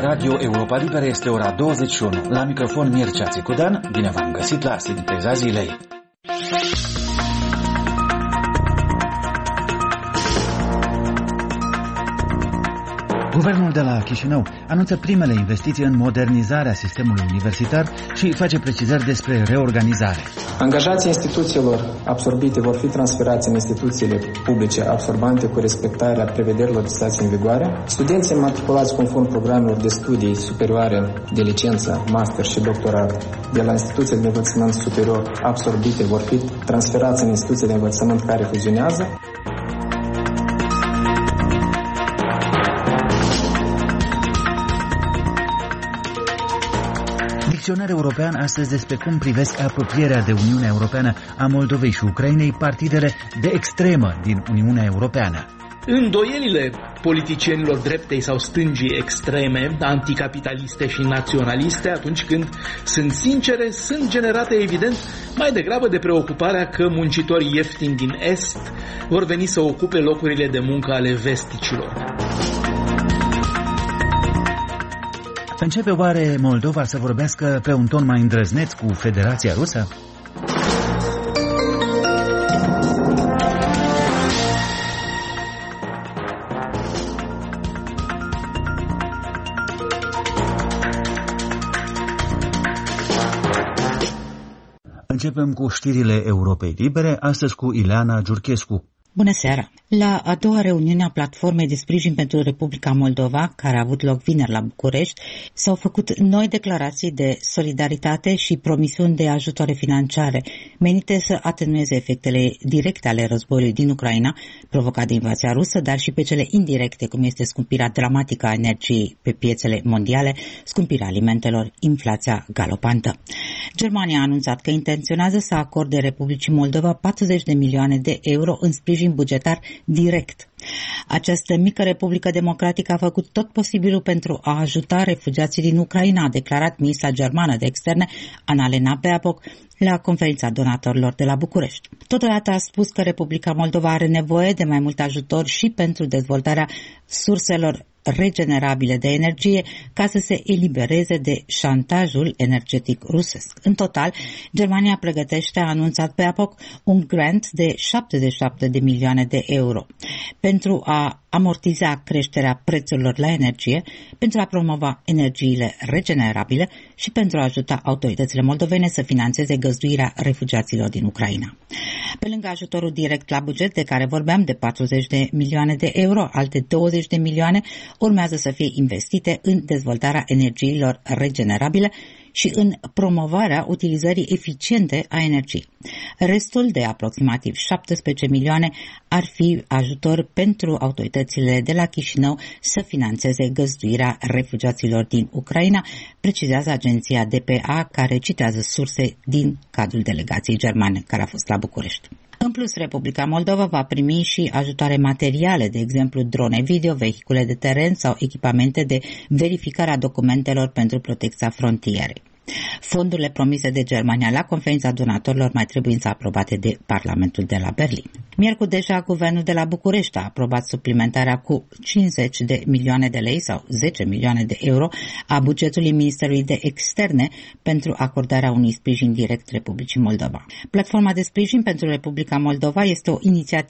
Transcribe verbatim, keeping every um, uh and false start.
Radio Europa Liberă este ora douăzeci și unu. La microfon Mircea Țicudan, bine v-am găsit la Sinteza Zilei. Guvernul de la Chișinău anunță primele investiții în modernizarea sistemului universitar și face precizări despre reorganizare. Angajații instituțiilor absorbite vor fi transferați în instituțiile publice absorbante cu respectarea prevederilor legislației în vigoare. Studenții matriculați conform programelor de studii superioare de licență, master și doctorat de la instituțiile de învățământ superior absorbite vor fi transferați în instituțiile de învățământ care fuzionează. Dicționar european astăzi despre cum privesc apropierea de Uniunea Europeană a Moldovei și Ucrainei partidele de extremă din Uniunea Europeană. Îndoielile politicienilor dreptei sau stângii extreme, anticapitaliste și naționaliste, atunci când sunt sincere, sunt generate evident mai degrabă de preocuparea că muncitorii ieftini din Est vor veni să ocupe locurile de muncă ale vesticilor. Începe oare Moldova să vorbească pe un ton mai îndrăzneț cu Federația Rusă? Începem cu știrile Europei Libere, astăzi cu Ileana Giurchescu. Bună seara! La a doua reuniune a Platformei de Sprijin pentru Republica Moldova, care a avut loc vineri la București, s-au făcut noi declarații de solidaritate și promisiuni de ajutoare financiare, menite să atenueze efectele directe ale războiului din Ucraina, provocat de invazia rusă, dar și pe cele indirecte, cum este scumpirea dramatică a energiei pe piețele mondiale, scumpirea alimentelor, inflația galopantă. Germania a anunțat că intenționează să acorde Republicii Moldova patruzeci de milioane de euro în sprijin bugetar direct. Această mică republică democratică a făcut tot posibilul pentru a ajuta refugiații din Ucraina, a declarat ministra germană de externe Annalena Baerbock la conferința donatorilor de la București. Totodată a spus că Republica Moldova are nevoie de mai mult ajutor și pentru dezvoltarea surselor regenerabile de energie ca să se elibereze de șantajul energetic rusesc. În total, Germania pregătește, a anunțat pe Baerbock, un grant de șaptezeci și șapte de milioane de euro pentru a amortiza creșterea prețurilor la energie, pentru a promova energiile regenerabile și pentru a ajuta autoritățile moldovene să finanțeze găzduirea refugiaților din Ucraina. Pe lângă ajutorul direct la buget, de care vorbeam, de patruzeci de milioane de euro, alte douăzeci de milioane urmează să fie investite în dezvoltarea energiilor regenerabile și în promovarea utilizării eficiente a energiei. Restul, de aproximativ șaptesprezece milioane, ar fi ajutor pentru autoritățile de la Chișinău să finanțeze găzduirea refugiaților din Ucraina, precizează agenția D P A, care citează surse din cadrul delegației germane care a fost la București. În plus, Republica Moldova va primi și ajutoare materiale, de exemplu drone video, vehicule de teren sau echipamente de verificare a documentelor pentru protecția frontierei. Fondurile promise de Germania la conferința donatorilor mai trebuie să aprobate de Parlamentul de la Berlin. Miercuri deja, guvernul de la București a aprobat suplimentarea cu cincizeci de milioane de lei sau zece milioane de euro a bugetului Ministerului de Externe pentru acordarea unui sprijin direct Republicii Moldova. Platforma de Sprijin pentru Republica Moldova este o inițiativă